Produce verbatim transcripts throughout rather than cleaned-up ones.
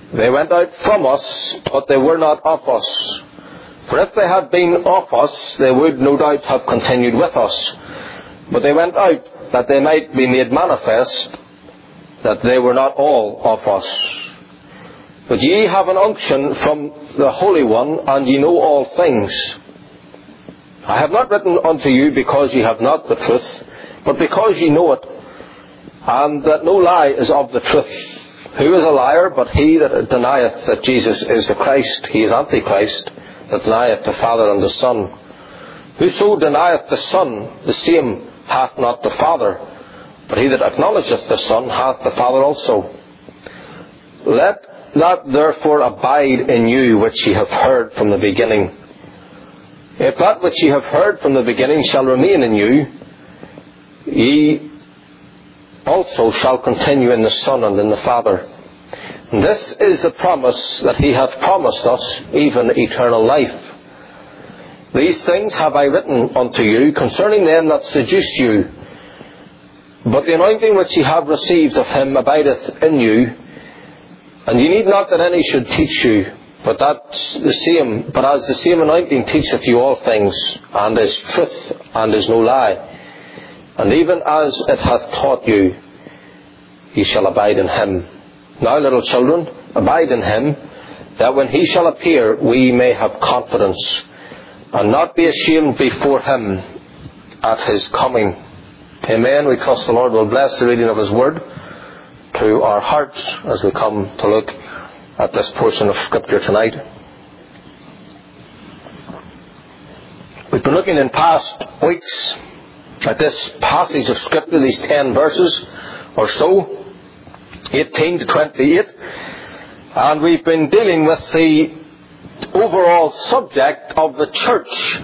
They went out from us, but they were not of us. For if they had been of us, they would no doubt have continued with us. But they went out, that they might be made manifest, that they were not all of us. But ye have an unction from the Holy One, and ye know all things. I have not written unto you because ye have not the truth, but because ye know it, and that no lie is of the truth. Who is a liar but he that denieth that Jesus is the Christ? He is Antichrist, that denieth the Father and the Son. Whoso denieth the Son, the same hath not the Father. But he that acknowledgeth the Son hath the Father also. Let that therefore abide in you which ye have heard from the beginning. If that which ye have heard from the beginning shall remain in you, ye also shall continue in the Son and in the Father. And this is the promise that he hath promised us, even eternal life. These things have I written unto you concerning them that seduce you. But the anointing which ye have received of him abideth in you, and ye need not that any should teach you, but that the same, but as the same anointing teacheth you all things, and is truth, and is no lie. And even as it hath taught you, ye shall abide in him. Now, little children, abide in him, that when he shall appear, we may have confidence, and not be ashamed before him at his coming. Amen. We trust the Lord will bless the reading of his word to our hearts as we come to look at this portion of Scripture tonight. We've been looking in past weeks at this passage of Scripture, these ten verses or so, eighteen to twenty-eight, and we've been dealing with the overall subject of the church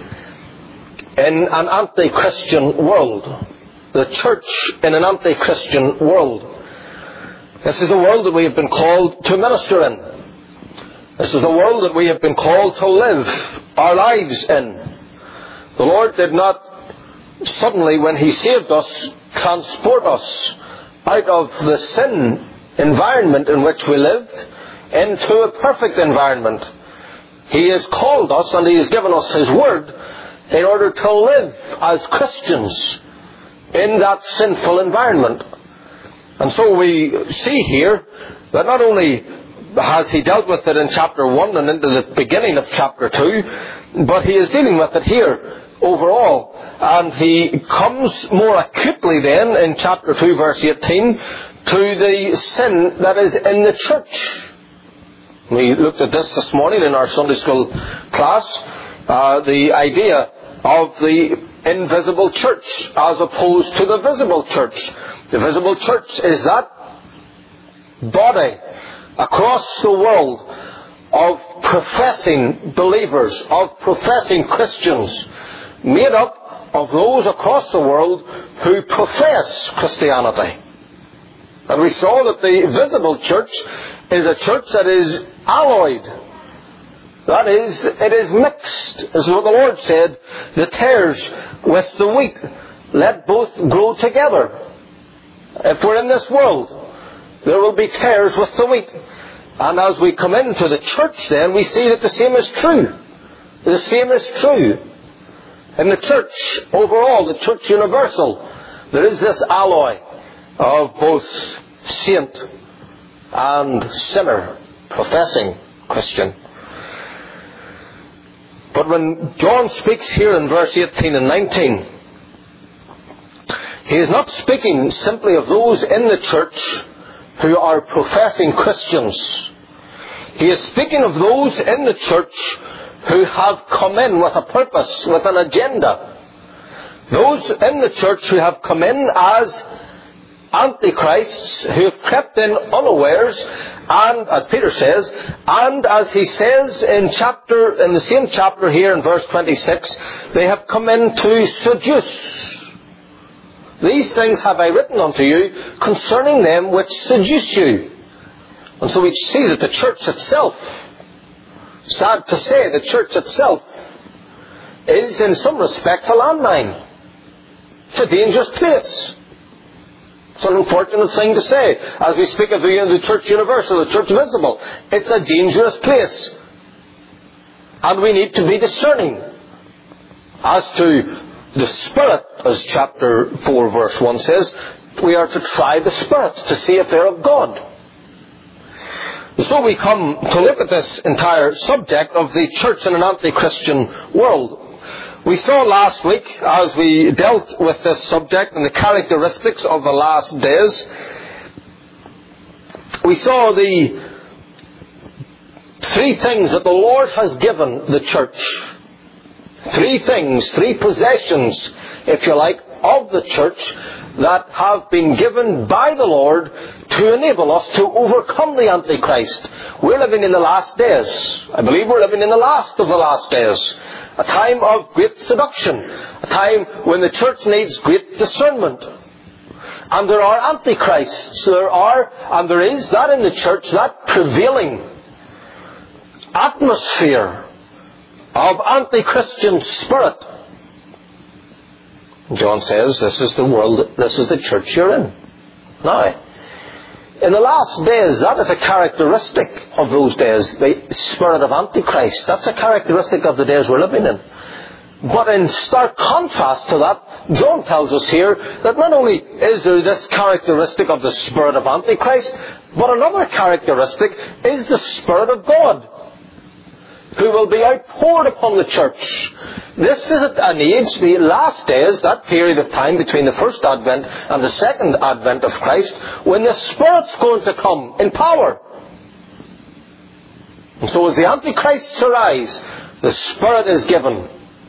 in an anti-Christian world. The church in an anti-Christian world. This is the world that we have been called to minister in. This is the world that we have been called to live our lives in. The Lord did not suddenly, when he saved us, transport us out of the sin environment in which we lived into a perfect environment. He has called us and he has given us his word in order to live as Christians in that sinful environment. And so we see here that not only has he dealt with it in chapter one and into the beginning of chapter two, but he is dealing with it here overall. And he comes more acutely then in chapter two verse eighteen to the sin that is in the church. We looked at this this morning in our Sunday school class, uh, the idea of the invisible church as opposed to the visible church. The visible church is that body across the world of professing believers, of professing Christians, made up of those across the world who profess Christianity. And we saw that the visible church is a church that is alloyed. That is, it is mixed. As what the Lord said, the tares with the wheat, let both grow together. If we're in this world, there will be tares with the wheat. And as we come into the church then, we see that the same is true. The same is true. In the church overall, the church universal, there is this alloy of both saint and sinner, professing Christian. But when John speaks here in verse eighteen and nineteen, he is not speaking simply of those in the church who are professing Christians. He is speaking of those in the church who have come in with a purpose, with an agenda. Those in the church who have come in as antichrists, who have crept in unawares, and as Peter says, and as he says in chapter in the same chapter here in verse twenty-six, they have come in to seduce. These things have I written unto you concerning them which seduce you. And so we see that the church itself, sad to say, the church itself is in some respects a landmine. It's a dangerous place. It's an unfortunate thing to say as we speak of the, the church universal, the church visible. It's a dangerous place. And we need to be discerning as to the Spirit, as chapter four verse one says. We are to try the spirits to see if they're of God. So we come to look at this entire subject of the church in an anti-Christian world. We saw last week, as we dealt with this subject and the characteristics of the last days, we saw the three things that the Lord has given the church. Three things, three possessions, if you like, of the church that have been given by the Lord to enable us to overcome the Antichrist. We're living in the last days. I believe we're living in the last of the last days. A time of great seduction. A time when the church needs great discernment. And there are antichrists. There are, and there is that in the church, that prevailing atmosphere of anti-Christian spirit. John says, this is the world, this is the church you're in. Now, in the last days, that is a characteristic of those days, the spirit of Antichrist. That's a characteristic of the days we're living in. But in stark contrast to that, John tells us here that not only is there this characteristic of the spirit of Antichrist, but another characteristic is the Spirit of God, who will be outpoured upon the church. This is an age, the last days, that period of time between the first advent and the second advent of Christ, when the Spirit's going to come in power. And so as the Antichrists arise, the Spirit is given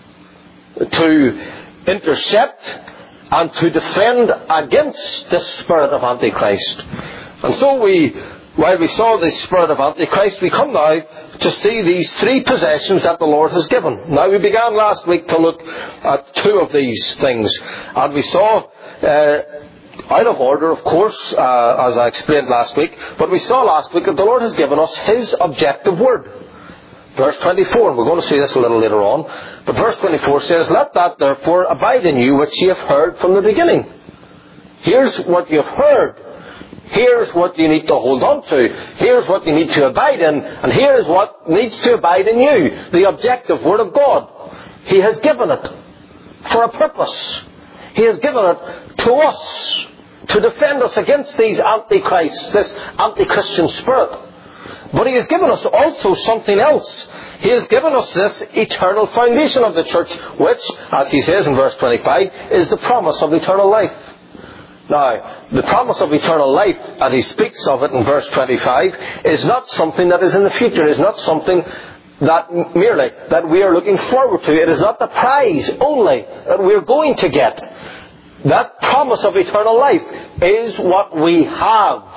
to intercept and to defend against the spirit of Antichrist. And so we, while we saw the spirit of Antichrist, we come now to see these three possessions that the Lord has given. Now, we began last week to look at two of these things. And we saw, uh, out of order, of course, uh, as I explained last week, but we saw last week that the Lord has given us His objective word. Verse twenty-four, and we're going to see this a little later on, but verse twenty-four says, "Let that therefore abide in you which ye have heard from the beginning." Here's what you've heard. Here's what you need to hold on to. Here's what you need to abide in. And here is what needs to abide in you. The objective Word of God. He has given it for a purpose. He has given it to us to defend us against these antichrists, this anti-Christian spirit. But He has given us also something else. He has given us this eternal foundation of the church, which, as He says in verse twenty-five, is the promise of eternal life. Now, the promise of eternal life, as He speaks of it in verse twenty-five, is not something that is in the future. It is not something that merely that we are looking forward to. It is not the prize only that we are going to get. That promise of eternal life is what we have.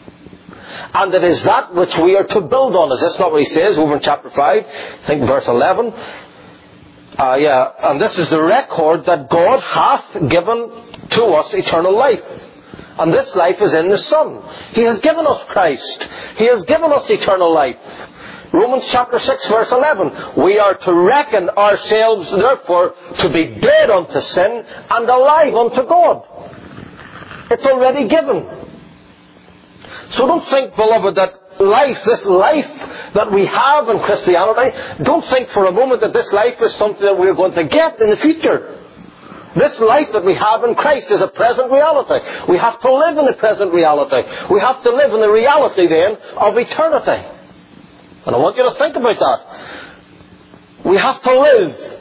And it is that which we are to build on. Is this not what He says over in chapter five? I think verse eleven. Uh, yeah, and this is the record that God hath given to us eternal life. And this life is in the Son. He has given us Christ. He has given us eternal life. Romans chapter six verse eleven. We are to reckon ourselves therefore to be dead unto sin and alive unto God. It's already given. So don't think, beloved, that life, this life that we have in Christianity, don't think for a moment that this life is something that we're going to get in the future. This life that we have in Christ is a present reality. We have to live in the present reality. We have to live in the reality then of eternity. And I want you to think about that. We have to live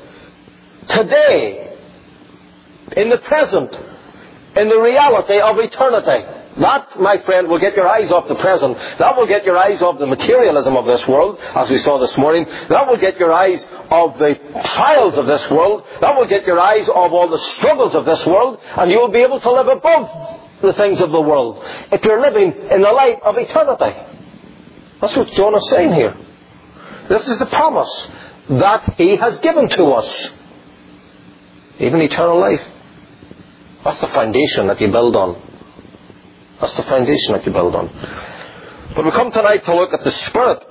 today, in the present, in the reality of eternity. That, my friend, will get your eyes off the present. That will get your eyes off the materialism of this world, as we saw this morning. That will get your eyes off the trials of this world. That will get your eyes off all the struggles of this world. And you will be able to live above the things of the world if you're living in the light of eternity. That's what John is saying here. This is the promise that He has given to us. Even eternal life. That's the foundation that you build on. That's the foundation that you build on. But we come tonight to look at the Spirit.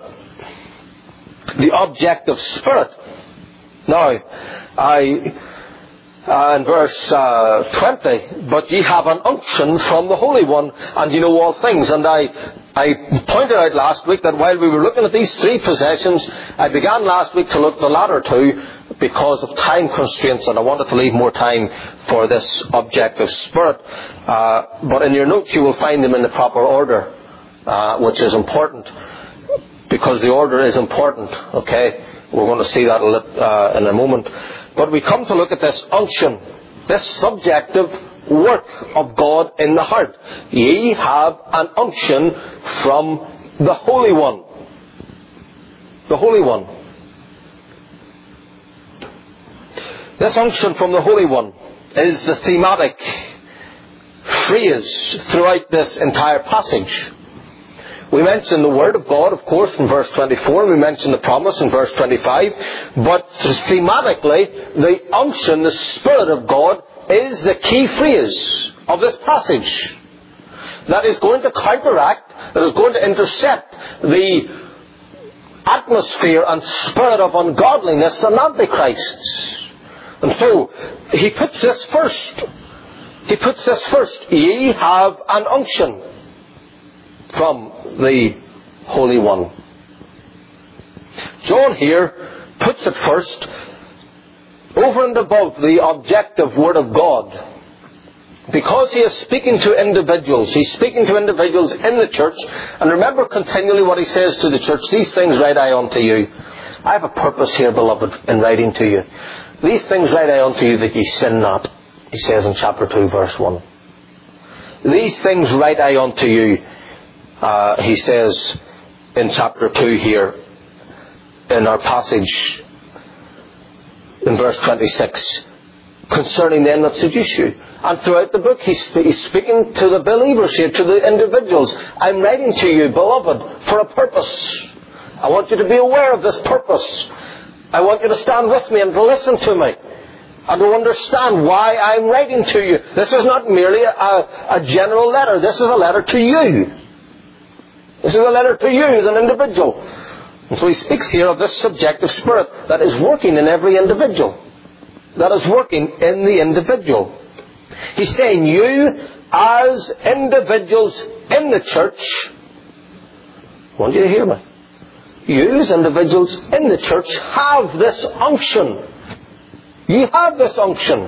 The objective Spirit. Now, I uh, in verse uh, twenty, but ye have an unction from the Holy One, and ye know all things. And I, I pointed out last week that while we were looking at these three possessions, I began last week to look at the latter two because of time constraints, and I wanted to leave more time for this objective spirit. Uh, but in your notes you will find them in the proper order, uh, which is important, because the order is important, okay? We're going to see that a little, uh, in a moment. But we come to look at this unction, this subjective work of God in the heart. Ye have an unction from the Holy One. The Holy One. This unction from the Holy One is the thematic phrase throughout this entire passage. We mentioned the Word of God, of course, in verse twenty-four. We mentioned the promise in verse twenty-five. But thematically, the unction, the Spirit of God, is the key phrase of this passage. That is going to counteract, that is going to intercept the atmosphere and spirit of ungodliness and antichrists. And so, he puts this first. He puts this first. Ye have an unction from the Holy One. John here puts it first over and above the objective Word of God, because he is speaking to individuals. He's speaking to individuals in the church, and remember continually what he says to the church: these things write I unto you. I have a purpose here, beloved, in writing to you. These things write I unto you, that ye sin not, he says in chapter two, verse one. These things write I unto you, Uh, he says in chapter two here, in our passage, in verse twenty-six, concerning them that seduce you. And throughout the book, he's, he's speaking to the believers here, to the individuals. I'm writing to you, beloved, for a purpose. I want you to be aware of this purpose. I want you to stand with me and to listen to me, and to understand why I'm writing to you. This is not merely a, a general letter. This is a letter to you. This is a letter to you as an individual. And so he speaks here of this subjective spirit that is working in every individual. That is working in the individual. He's saying, you as individuals in the church, I want you to hear me. You as individuals in the church have this unction. You have this unction.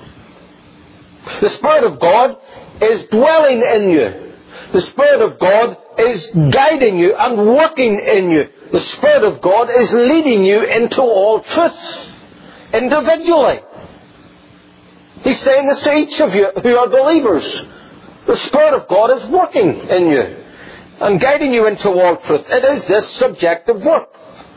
The Spirit of God is dwelling in you. The Spirit of God is guiding you and working in you. The Spirit of God is leading you into all truth, individually. He's saying this to each of you who are believers. The Spirit of God is working in you and guiding you into all truth. It is this subjective work.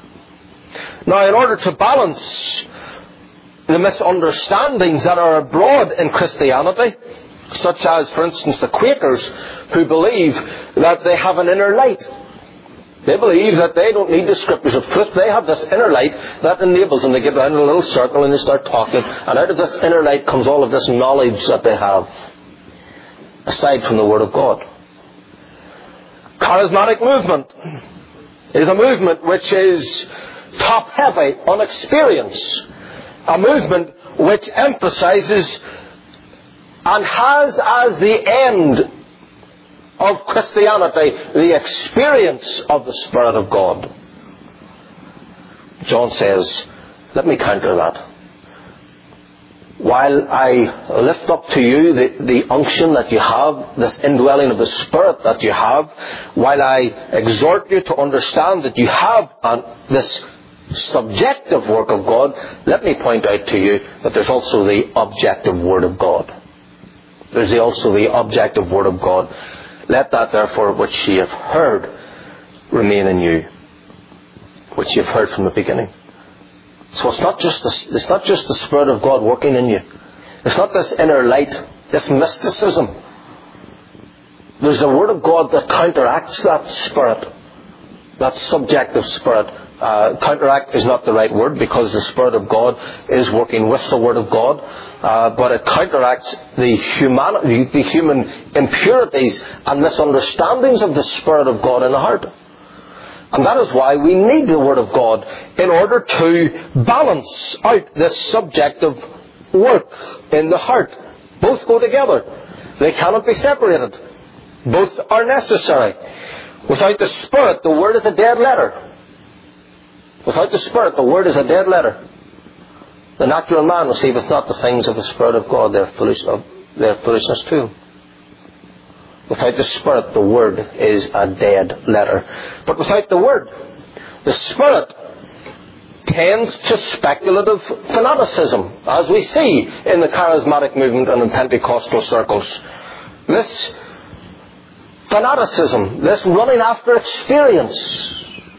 Now, in order to balance the misunderstandings that are abroad in Christianity, such as, for instance, the Quakers, who believe that they have an inner light. They believe that they don't need the scriptures of truth. They have this inner light that enables them to get down in a little circle and they start talking. And out of this inner light comes all of this knowledge that they have, aside from the Word of God. Charismatic movement is a movement which is top-heavy on experience. A movement which emphasizes and has as the end of Christianity the experience of the Spirit of God. John says, let me counter that. While I lift up to you the, the unction that you have, this indwelling of the Spirit that you have, while I exhort you to understand that you have an, this subjective work of God, let me point out to you that there's also the objective Word of God. There's also the objective Word of God. Let that, therefore, which ye have heard remain in you, which ye have heard from the beginning. So it's not just the, it's not just the Spirit of God working in you. It's not this inner light, this mysticism. There's a Word of God that counteracts that spirit, that subjective spirit. Uh, counteract is not the right word, because the Spirit of God is working with the Word of God, uh, but it counteracts the human, the human impurities and misunderstandings of the Spirit of God in the heart. And that is why we need the Word of God in order to balance out this subjective work in the heart. Both go together. They cannot be separated. Both are necessary. Without the Spirit, the Word is a dead letter. Without the Spirit, the Word is a dead letter. The natural man receiveth not the things of the Spirit of God, they are foolish, they are foolishness to him. Without the Spirit, the Word is a dead letter. But without the Word, the Spirit tends to speculative fanaticism, as we see in the charismatic movement and in Pentecostal circles. This fanaticism, this running after experience.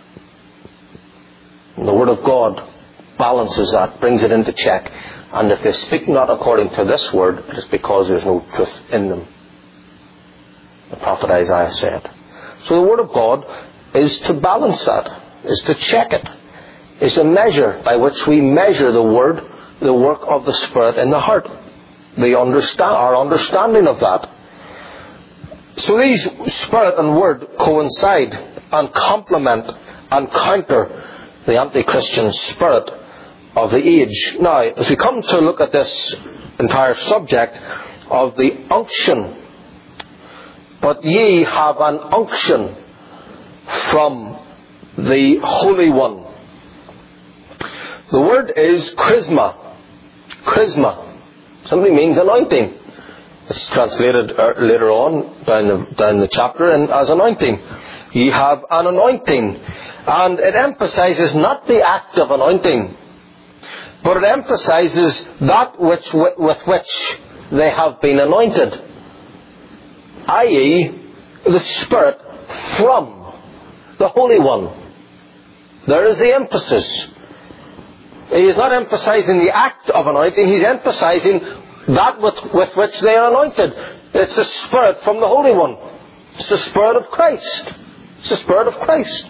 And the Word of God balances that, brings it into check. And if they speak not according to this Word, it is because there is no truth in them. The prophet Isaiah said. So the Word of God is to balance that, is to check it, is a measure by which we measure the Word, the work of the Spirit in the heart. The understand, our understanding of that. So these Spirit and Word coincide and complement and counter the anti-Christian spirit of the age. Now, as we come to look at this entire subject of the unction, but ye have an unction from the Holy One. The word is charisma. Charisma simply means anointing. It's translated later on down the, down the chapter and as anointing. Ye have an anointing. And it emphasizes not the act of anointing, but it emphasizes that which with which they have been anointed, that is, the Spirit from the Holy One. There is the emphasis. He is not emphasizing the act of anointing, he's emphasizing that with, with which they are anointed. It's the Spirit from the Holy One. It's the Spirit of Christ. It's the Spirit of Christ.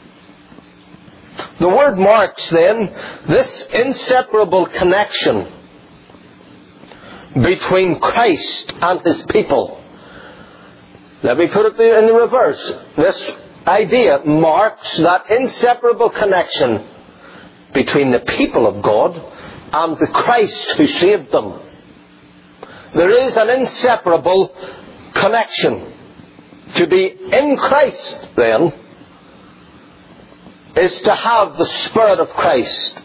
The word marks then this inseparable connection between Christ and His people. Let me put it in the reverse. This idea marks that inseparable connection between the people of God and the Christ who saved them. There is an inseparable connection. To be in Christ, then, is to have the Spirit of Christ.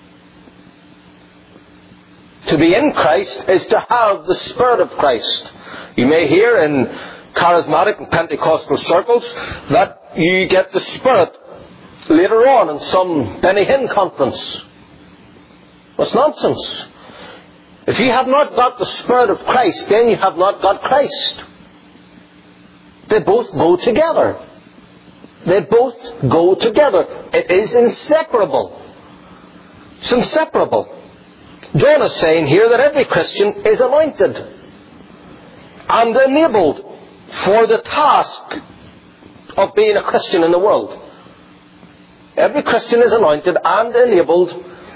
To be in Christ is to have the Spirit of Christ. You may hear in charismatic and Pentecostal circles that you get the Spirit later on in some Benny Hinn conference. That's nonsense. If you have not got the Spirit of Christ, then you have not got Christ. They both go together. They both go together. It is inseparable. It's inseparable. John is saying here that every Christian is anointed and enabled for the task of being a Christian in the world. Every Christian is anointed and enabled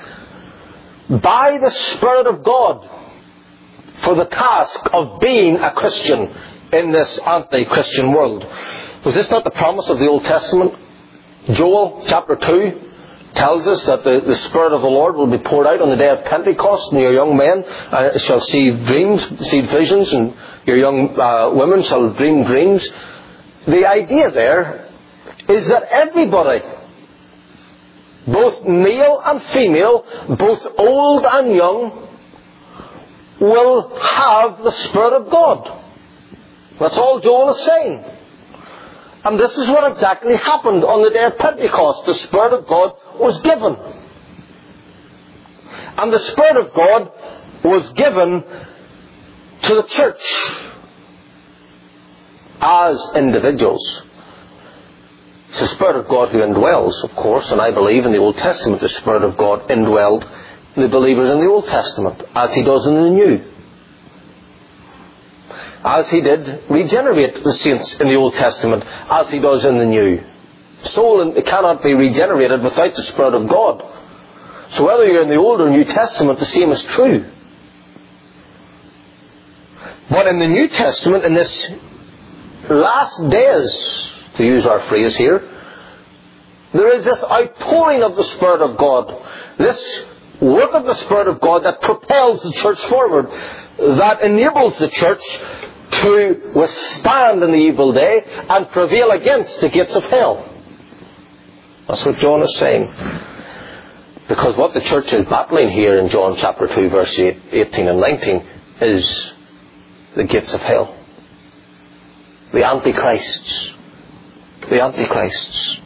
by the Spirit of God for the task of being a Christian in this anti-Christian world. Was this not the promise of the Old Testament? Joel chapter two tells us that the, the Spirit of the Lord will be poured out on the day of Pentecost, and your young men uh, shall see dreams, see visions, and your young uh, women shall dream dreams. The idea there is that everybody, both male and female, both old and young, will have the Spirit of God. That's all Joel is saying. And this is what exactly happened on the day of Pentecost. The Spirit of God was given. And the Spirit of God was given to the church as individuals. It's the Spirit of God who indwells, of course, and I believe in the Old Testament the Spirit of God indwelled the believers in the Old Testament, as He does in the New. As He did regenerate the saints in the Old Testament, as He does in the New. Soul cannot be regenerated without the Spirit of God. So whether you're in the Old or New Testament, the same is true. But in the New Testament, in this last days, to use our phrase here, there is this outpouring of the Spirit of God. This work of the Spirit of God that propels the church forward, that enables the church to withstand in the evil day and prevail against the gates of hell. That's what John is saying. Because what the church is battling here in John chapter two, verse eight, eighteen and nineteen is the gates of hell. The Antichrists. The Antichrists.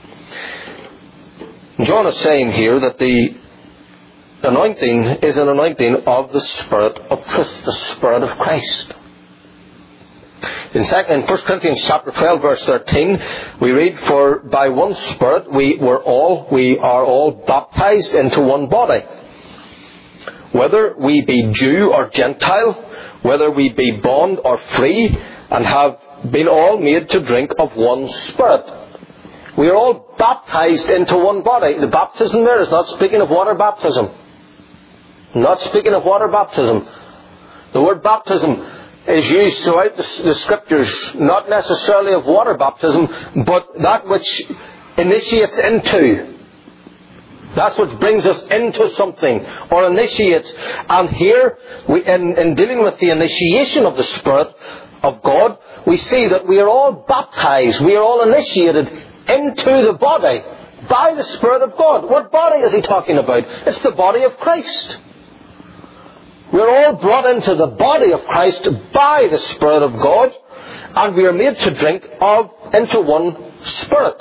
John is saying here that the anointing is an anointing of the Spirit of truth, the Spirit of Christ. In second, in First Corinthians chapter twelve, verse thirteen, we read, "For by one Spirit we were all, we are all baptized into one body. Whether we be Jew or Gentile, whether we be bond or free, and have been all made to drink of one Spirit." We are all baptized into one body. The baptism there is not speaking of water baptism. Not speaking of water baptism. The word baptism is used throughout the, the Scriptures, not necessarily of water baptism, but that which initiates into. That's what brings us into something, or initiates. And here, we, in, in dealing with the initiation of the Spirit of God, we see that we are all baptized, we are all initiated into the body by the Spirit of God. What body is he talking about? It's the body of Christ. We're all brought into the body of Christ by the Spirit of God, and we are made to drink of into one Spirit.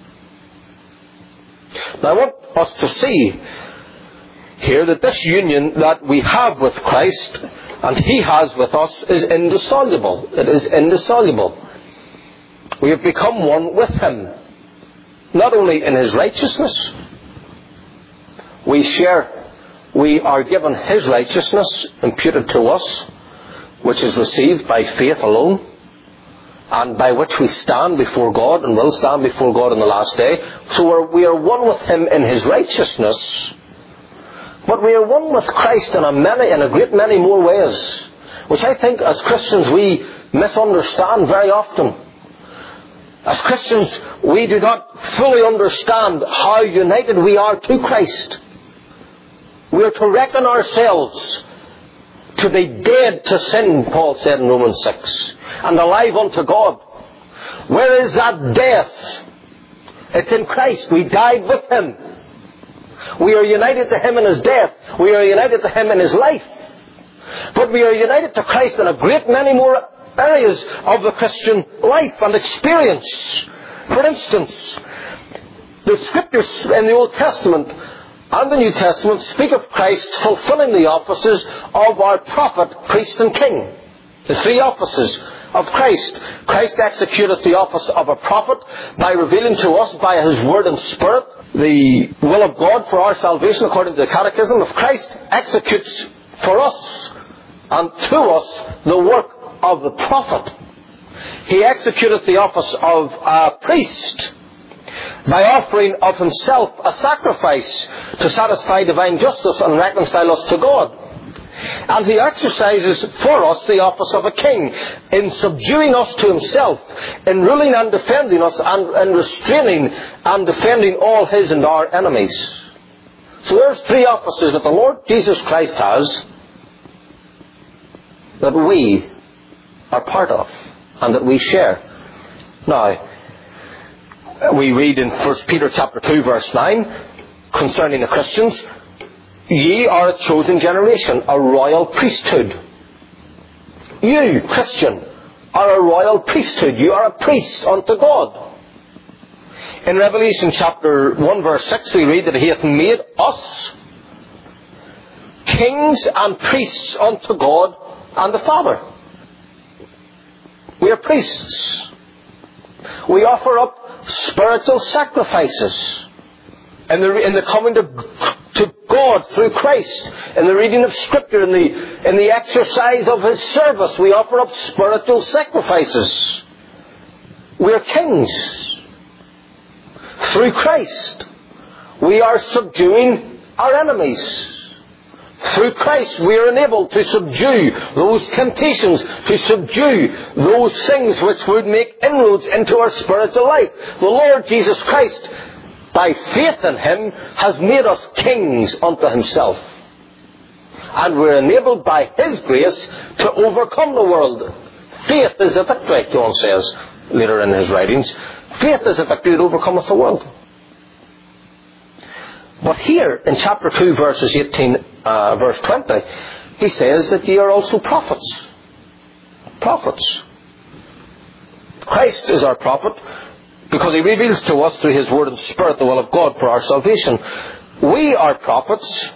Now I want us to see here that this union that we have with Christ and He has with us is indissoluble. It is indissoluble. We have become one with Him. Not only in His righteousness, we share, we are given His righteousness imputed to us, which is received by faith alone, and by which we stand before God and will stand before God in the last day. So we're, we are one with Him in His righteousness, but we are one with Christ in a many, in a great many more ways, which I think as Christians we misunderstand very often. As Christians, we do not fully understand how united we are to Christ. We are to reckon ourselves to be dead to sin, Paul said in Romans six, and alive unto God. Where is that death? It's in Christ. We died with Him. We are united to Him in His death. We are united to Him in His life. But we are united to Christ in a great many more areas of the Christian life and experience. For instance, the Scriptures in the Old Testament and the New Testament speak of Christ fulfilling the offices of our prophet, priest and king. The three offices of Christ. Christ executeth the office of a prophet by revealing to us by His Word and Spirit the will of God for our salvation according to the Catechism. Of Christ executes for us and to us the work of the prophet. He executeth the office of a priest by offering of Himself a sacrifice to satisfy divine justice and reconcile us to God. And He exercises for us the office of a king in subduing us to Himself, in ruling and defending us, and, and restraining and defending all His and our enemies. So there's three offices that the Lord Jesus Christ has that we are part of and that we share. Now, we read in First Peter chapter two verse nine concerning the Christians, "Ye are a chosen generation, a royal priesthood." You, Christian, are a royal priesthood. You are a priest unto God. In Revelation chapter one verse six we read that He hath made us kings and priests unto God and the Father. We are priests. We offer up spiritual sacrifices in the, in the coming to, to God through Christ, in the reading of Scripture, in the, in the exercise of His service. We offer up spiritual sacrifices. We are kings. Through Christ, we are subduing our enemies. Through Christ we are enabled to subdue those temptations, to subdue those things which would make inroads into our spiritual life. The Lord Jesus Christ by faith in Him, has made us kings unto Himself. And we're enabled by His grace to overcome the world. Faith is the victory, John says later in his writings. Faith is the victory that overcometh the world. But here, in chapter two, verses eighteen, uh, verse twenty, he says that ye are also prophets. Prophets. Christ is our prophet, because He reveals to us through His Word and Spirit the will of God for our salvation. We are prophets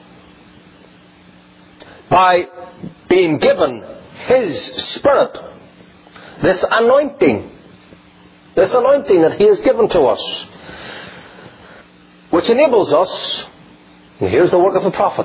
by being given His Spirit. This anointing. This anointing that He has given to us. Which enables us, and here's the work of the prophet,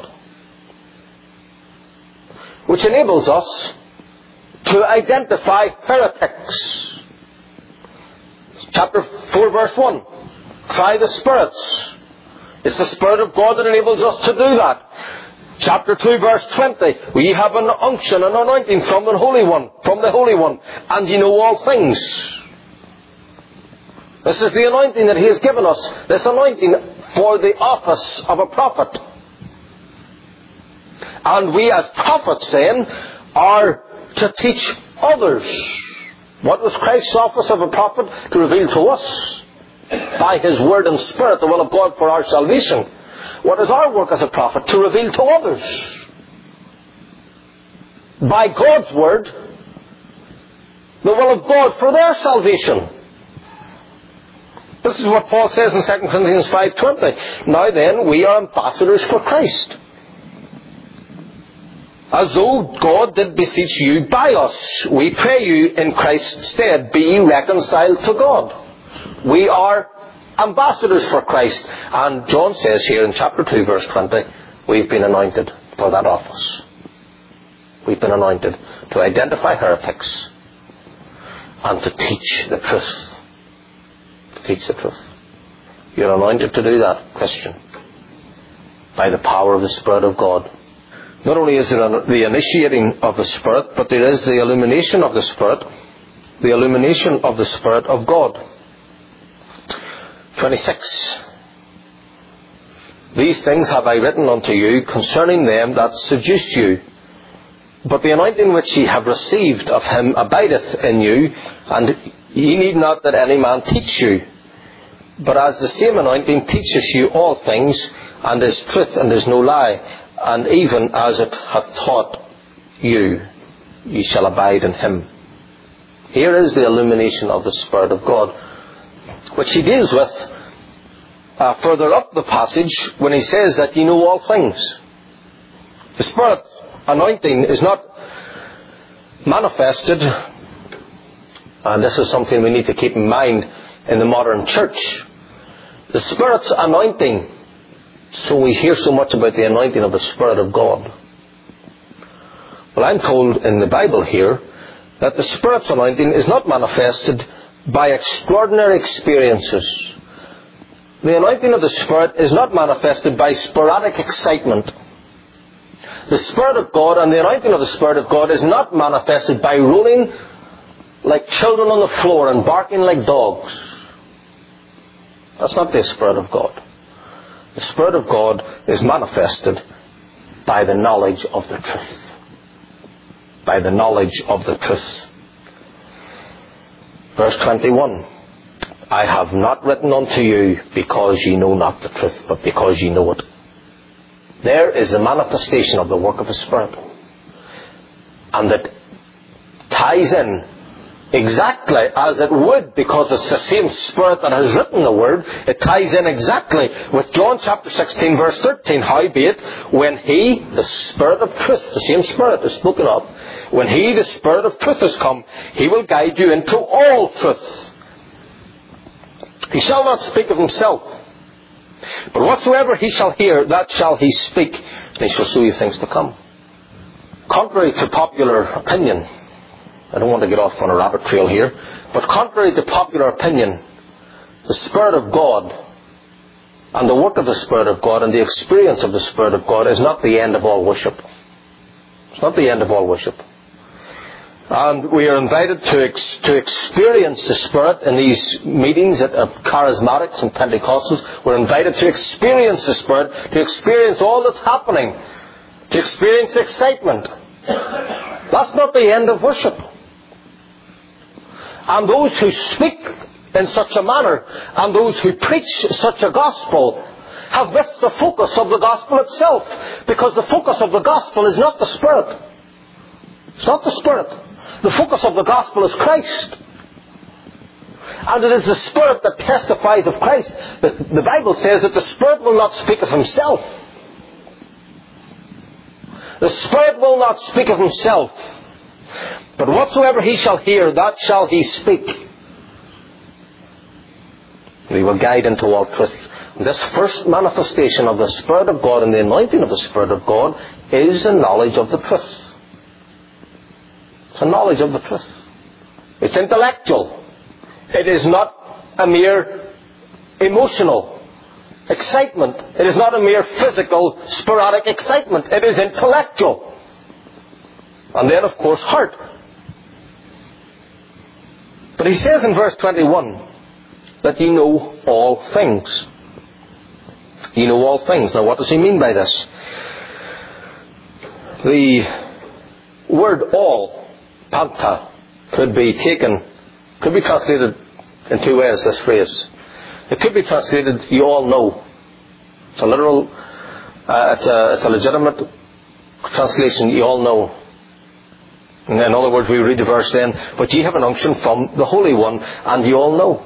which enables us to identify heretics. Chapter four, verse one. Try the spirits. It's the Spirit of God that enables us to do that. Chapter two, verse twenty. We have an unction, an anointing from the Holy One, from the Holy One, and ye know all things. This is the anointing that He has given us. This anointing for the office of a prophet. And we as prophets then are to teach others. What was Christ's office of a prophet? To reveal to us by His Word and Spirit the will of God for our salvation. What is our work as a prophet? To reveal to others by God's Word the will of God for their salvation. This is what Paul says in Second Corinthians five twenty. Now then, we are ambassadors for Christ, as though God did beseech you by us. We pray you in Christ's stead, be ye reconciled to God. We are ambassadors for Christ. And John says here in chapter two, verse twenty, we've been anointed for that office. We've been anointed to identify heretics and to teach the truth. Teach the truth. You're anointed to do that, Christian, by the power of the Spirit of God. Not only is it the initiating of the Spirit, but there is the illumination of the Spirit, the illumination of the Spirit of God. twenty-six. These things have I written unto you concerning them that seduce you. But the anointing which ye have received of Him abideth in you, and ye need not that any man teach you. But as the same anointing teaches you all things, and is truth and is no lie, and even as it hath taught you, ye shall abide in Him. Here is the illumination of the Spirit of God, which he deals with uh, further up the passage when he says that ye know all things. The Spirit anointing is not manifested, and this is something we need to keep in mind in the modern church. The Spirit's anointing, so we hear so much about the anointing of the Spirit of God. Well, I'm told in the Bible here that the Spirit's anointing is not manifested by extraordinary experiences. The anointing of the Spirit is not manifested by sporadic excitement. The Spirit of God and the anointing of the Spirit of God is not manifested by rolling like children on the floor and barking like dogs. That's not the Spirit of God. The Spirit of God is manifested by the knowledge of the truth. By the knowledge of the truth. Verse twenty-one. I have not written unto you because ye know not the truth, but because ye know it. There is a manifestation of the work of the Spirit. And that ties in exactly as it would, because it's the same Spirit that has written the Word. It ties in exactly with John chapter sixteen verse thirteen. Howbeit, when He, the Spirit of truth, the same Spirit is spoken of, when He, the Spirit of truth, is come, He will guide you into all truth. He shall not speak of Himself, but whatsoever He shall hear, that shall He speak, and He shall show you things to come. Contrary to popular opinion, I don't want to get off on a rabbit trail here, but contrary to popular opinion, the Spirit of God and the work of the Spirit of God and the experience of the Spirit of God is not the end of all worship. It's not the end of all worship. And we are invited to ex- to experience the Spirit in these meetings at, at Charismatics and Pentecostals. We're invited to experience the Spirit, to experience all that's happening, to experience excitement. That's not the end of worship. And those who speak in such a manner, and those who preach such a gospel, have missed the focus of the gospel itself. Because the focus of the gospel is not the Spirit. It's not the Spirit. The focus of the gospel is Christ. And it is the Spirit that testifies of Christ. The, the Bible says that the Spirit will not speak of Himself. The Spirit will not speak of Himself. But whatsoever He shall hear, that shall He speak. He will guide into all truth. This first manifestation of the Spirit of God and the anointing of the Spirit of God is a knowledge of the truth. It's a knowledge of the truth. It's intellectual. It is not a mere emotional excitement. It is not a mere physical, sporadic excitement. It is intellectual. And then, of course, heart. But he says in verse twenty-one that you know all things. You know all things. Now, what does he mean by this? The word all, panta, could be taken, could be translated in two ways, this phrase. It could be translated, you all know. It's a literal, uh, it's, a, it's a legitimate translation, you all know. In other words, we read the verse then, but ye have an unction from the Holy One, and you all know.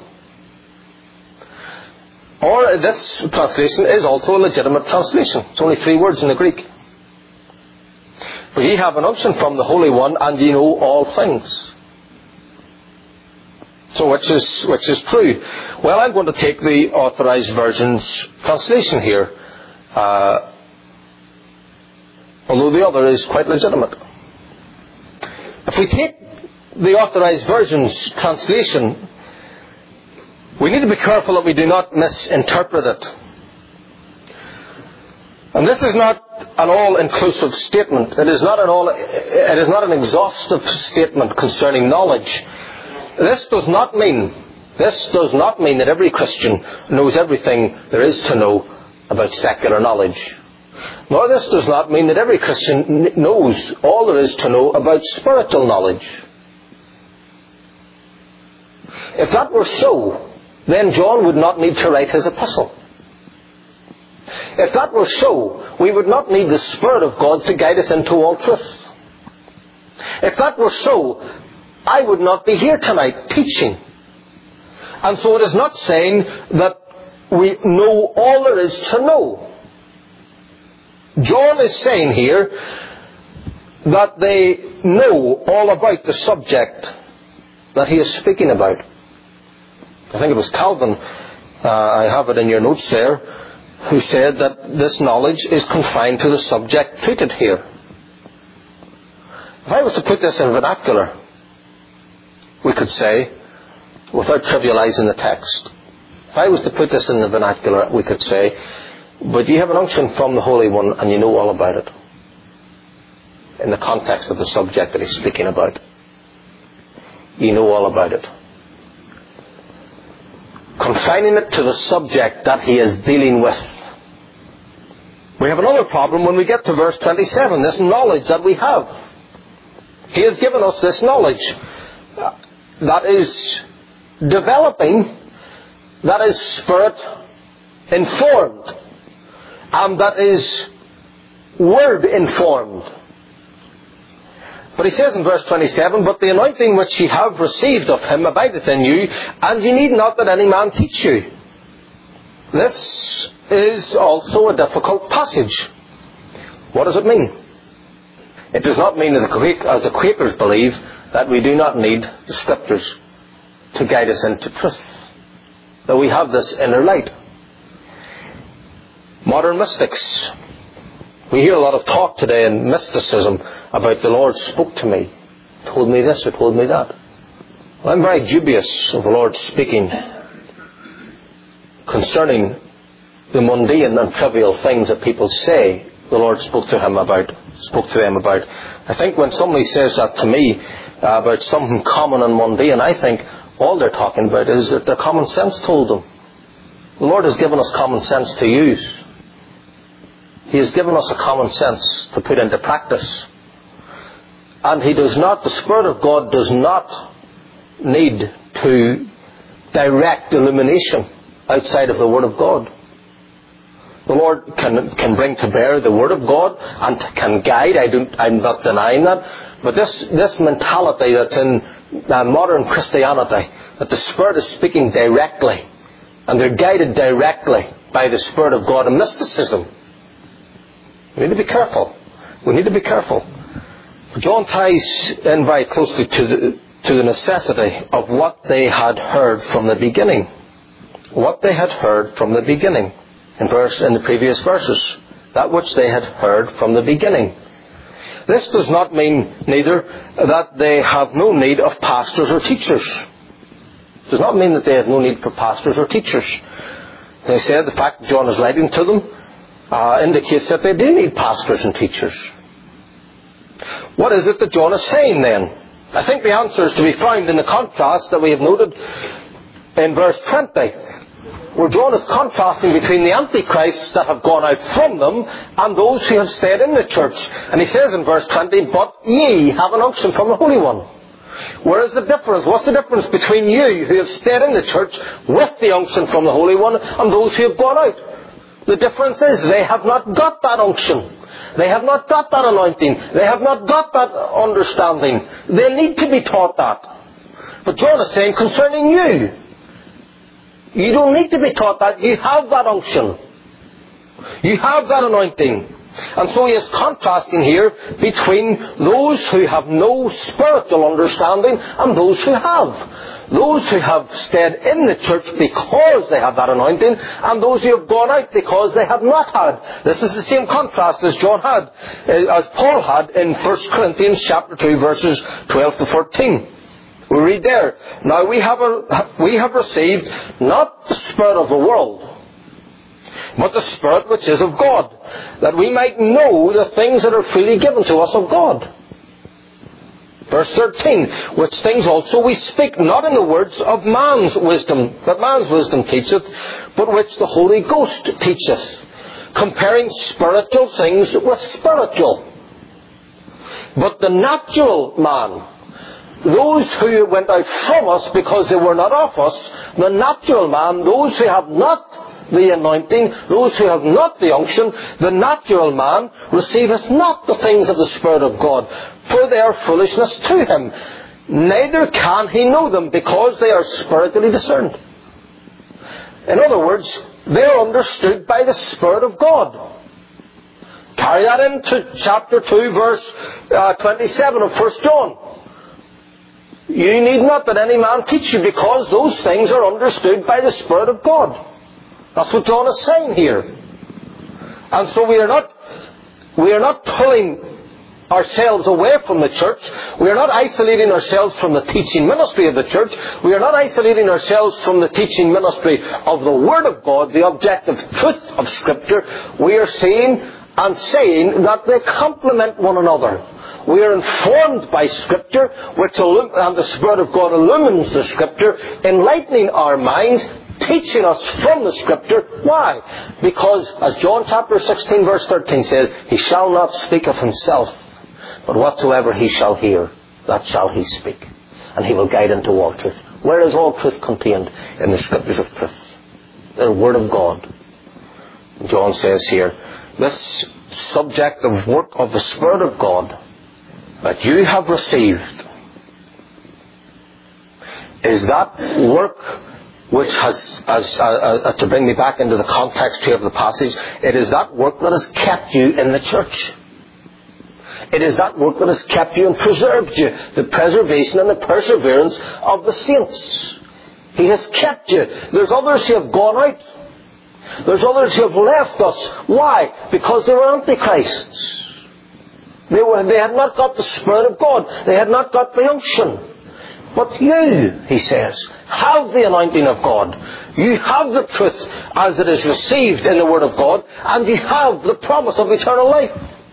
Or this translation is also a legitimate translation. It's only three words in the Greek. But ye have an unction from the Holy One, and ye know all things. So which is which is true? Well, I'm going to take the Authorized Version's translation here, uh, although the other is quite legitimate. If we take the Authorized Version's translation, we need to be careful that we do not misinterpret it. And this is not an all-inclusive statement. It is not an all. It is not an exhaustive statement concerning knowledge. This does not mean. This does not mean that every Christian knows everything there is to know about secular knowledge. Nor this does not mean that every Christian knows all there is to know about spiritual knowledge. If that were so, then John would not need to write his epistle. If that were so, we would not need the Spirit of God to guide us into all truth. If that were so, I would not be here tonight teaching. And so it is not saying that we know all there is to know. John is saying here that they know all about the subject that he is speaking about. I think it was Calvin, uh, I have it in your notes there, who said that this knowledge is confined to the subject treated here. If I was to put this in vernacular, we could say, without trivializing the text, if I was to put this in the vernacular, we could say, but you have an unction from the Holy One and you know all about it. In the context of the subject that he's speaking about. You know all about it. Confining it to the subject that he is dealing with. We have another problem when we get to verse twenty-seven, this knowledge that we have. He has given us this knowledge that is developing, that is Spirit informed, and that is Word informed. But he says in verse twenty-seven, but the anointing which ye have received of him abideth in you, and ye need not that any man teach you. This is also a difficult passage. What does it mean? It does not mean, as the Quakers believe, that we do not need the Scriptures to guide us into truth. That we have this inner light. Modern mystics. We hear a lot of talk today in mysticism about the Lord spoke to me, told me this or told me that. Well, I'm very dubious of the Lord speaking concerning the mundane and trivial things that people say the Lord spoke to him about, spoke to them about. I think when somebody says that to me, uh, about something common and mundane, I think all they're talking about is that their common sense told them. The Lord has given us common sense to use. He has given us a common sense to put into practice. And He does not, the Spirit of God does not need to direct illumination outside of the Word of God. The Lord can can bring to bear the Word of God and can guide. I don't, I'm not denying that. But this, this mentality that's in uh, modern Christianity, that the Spirit is speaking directly, and they're guided directly by the Spirit of God, and mysticism. We need to be careful. We need to be careful. John ties in very closely to the, to the necessity of what they had heard from the beginning. What they had heard from the beginning. In verse, in the previous verses. That which they had heard from the beginning. This does not mean neither that they have no need of pastors or teachers. It does not mean that they have no need for pastors or teachers. They said the fact that John is writing to them uh, indicates that they do need pastors and teachers. What is it that John is saying then? I think the answer is to be found in the contrast that we have noted in verse twenty, where John is contrasting between the antichrists that have gone out from them and those who have stayed in the church. And he says in verse twenty, but ye have an unction from the Holy One. Where is the difference? What's the difference between you who have stayed in the church with the unction from the Holy One and those who have gone out? The difference is they have not got that unction. They have not got that anointing. They have not got that understanding. They need to be taught that. But John is saying concerning you, you don't need to be taught that. You have that unction. You have that anointing. And so he is contrasting here between those who have no spiritual understanding and those who have. Those who have stayed in the church because they have that anointing, and those who have gone out because they have not had. This is the same contrast as John had, as Paul had in First Corinthians chapter two, verses twelve to fourteen. We read there, now we have a, we have received not the spirit of the world, but the Spirit which is of God, that we might know the things that are freely given to us of God. Verse thirteen, which things also we speak, not in the words of man's wisdom, that man's wisdom teacheth, but which the Holy Ghost teacheth, comparing spiritual things with spiritual. But the natural man, those who went out from us because they were not of us, the natural man, those who have not the anointing, those who have not the unction, the natural man receiveth not the things of the Spirit of God, for they are foolishness to him. Neither can he know them, because they are spiritually discerned. In other words, they are understood by the Spirit of God. Carry that into chapter two, verse uh, twenty-seven of First John. You need not that any man teach you, because those things are understood by the Spirit of God. That's what John is saying here. And so we are not, we are not pulling ourselves away from the church. We are not isolating ourselves from the teaching ministry of the church. We are not isolating ourselves from the teaching ministry of the Word of God, the objective truth of Scripture. We are saying and saying that they complement one another. We are informed by Scripture, which illum- and the Spirit of God illumines the Scripture, enlightening our minds, teaching us from the Scripture. Why? Because, as John chapter sixteen verse thirteen says, he shall not speak of himself, but whatsoever he shall hear, that shall he speak. And he will guide into all truth. Where is all truth contained? In the Scriptures of truth. The Word of God. John says here, this subject of work of the Spirit of God that you have received is that work which has, as, uh, uh, to bring me back into the context here of the passage, it is that work that has kept you in the church. It is that work that has kept you and preserved you, the preservation and the perseverance of the saints. He has kept you. There's others who have gone out. There's others who have left us. Why? Because they were antichrists. They were, they had not got the Spirit of God. They had not got the unction. But you, he says, have the anointing of God. You have the truth as it is received in the Word of God, and you have the promise of eternal life.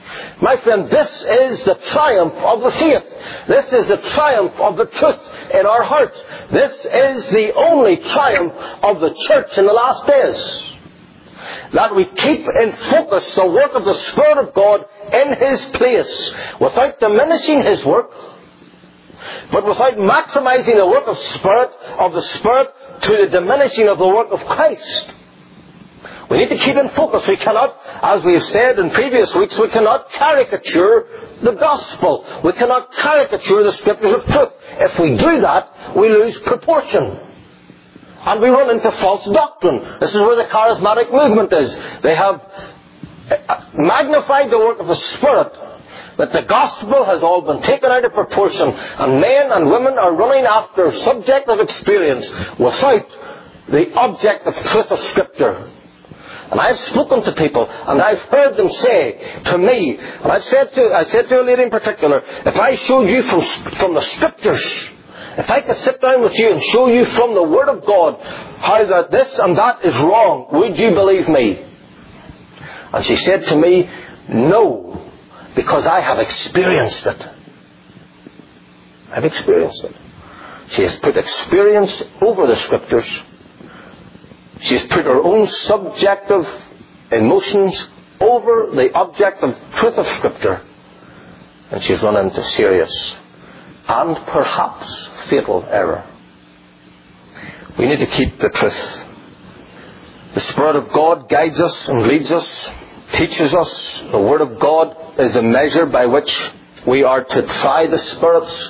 My friend, this is the triumph of the faith. This is the triumph of the truth in our hearts. This is the only triumph of the church in the last days. That we keep in focus the work of the Spirit of God in His place, without diminishing His work, but without maximizing the work of Spirit of the Spirit to the diminishing of the work of Christ. We need to keep in focus. We cannot, as we have said in previous weeks, we cannot caricature the gospel. We cannot caricature the Scriptures of truth. If we do that, we lose proportion. And we run into false doctrine. This is where the charismatic movement is. They have magnified the work of the Spirit, that the gospel has all been taken out of proportion, and men and women are running after subjective experience without the objective truth of Scripture. And I've spoken to people, and I've heard them say to me, and I've said to, I said to a lady in particular, if I showed you from, from the Scriptures, if I could sit down with you and show you from the Word of God how that this and that is wrong, would you believe me? And she said to me, no, because I have experienced it. I've experienced it. She has put experience over the Scriptures. She has put her own subjective emotions over the objective truth of Scripture. And she's run into serious and perhaps fatal error. We need to keep the truth. The Spirit of God guides us and leads us, teaches us. The Word of God is the measure by which we are to try the spirits.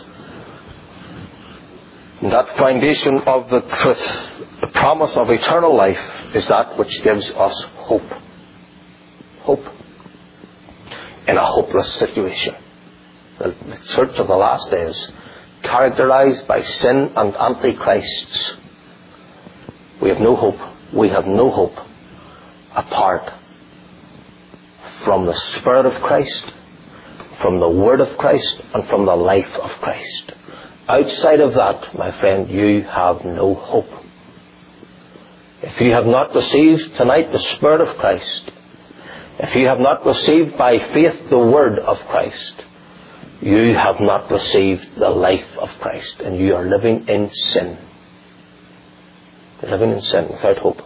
And that foundation of the truth, the promise of eternal life, is that which gives us hope. Hope in a hopeless situation. The church of the last days, characterized by sin and antichrists. We have no hope. We have no hope apart from the Spirit of Christ, from the Word of Christ, and from the life of Christ. Outside of that, my friend, you have no hope. If you have not received tonight the Spirit of Christ, if you have not received by faith the Word of Christ, you have not received the life of Christ, and you are living in sin. You're living in sin without hope.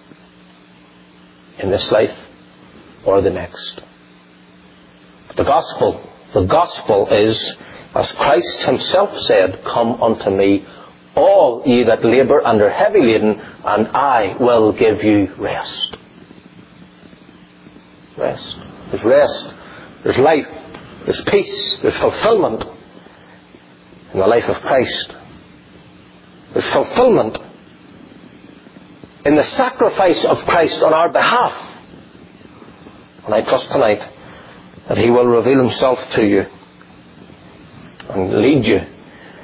In this life or the next. But the gospel, the gospel is, as Christ Himself said, come unto me, all ye that labour and are heavy laden, and I will give you rest. Rest. There's rest. There's life. There's peace. There's fulfillment in the life of Christ. There's fulfillment in the sacrifice of Christ on our behalf. And I trust tonight that He will reveal Himself to you and lead you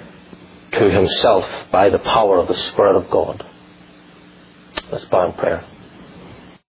to Himself by the power of the Spirit of God. Let's bow in prayer.